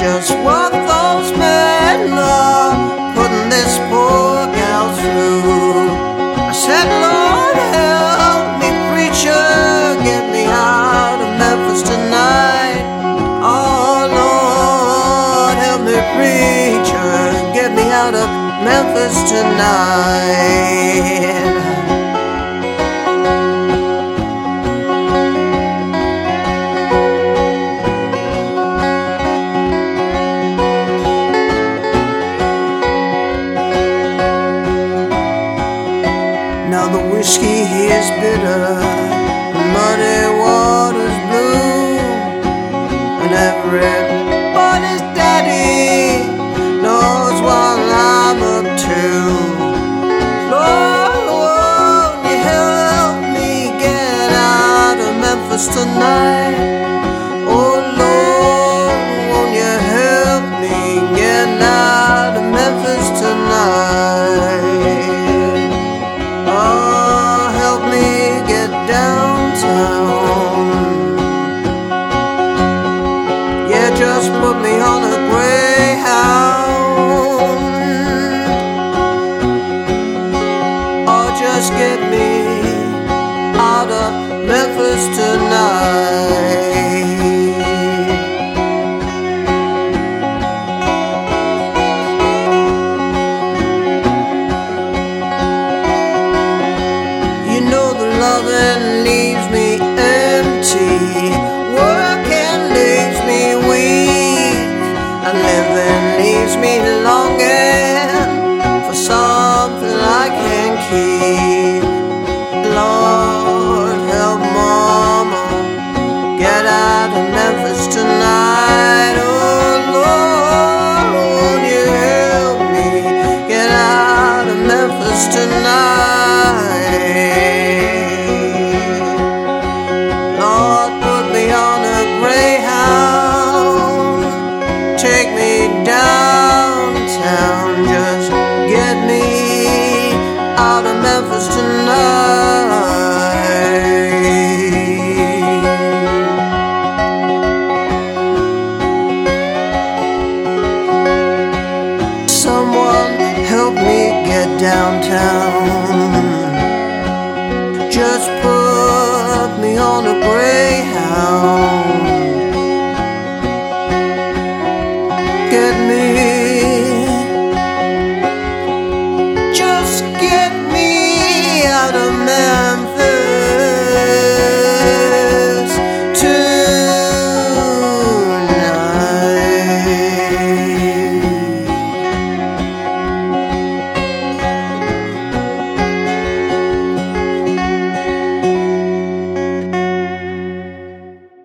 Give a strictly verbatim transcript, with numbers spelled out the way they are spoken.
just what those men are putting this poor gal through. I said, Lord, help me, preacher, get me out of Memphis tonight. Oh, Lord, help me, preacher, get me out of Memphis tonight. Now the whiskey is bitter, muddy waters blue, and everybody's daddy knows what I'm up to. Lord, won't you help me get out of Memphis tonight? Oh Lord, won't you help me get out of Memphis tonight? Just put me on a Greyhound, or just get me out of Memphis tonight. You know the loving leaves me empty, working leaves me weak, and living leaves me longing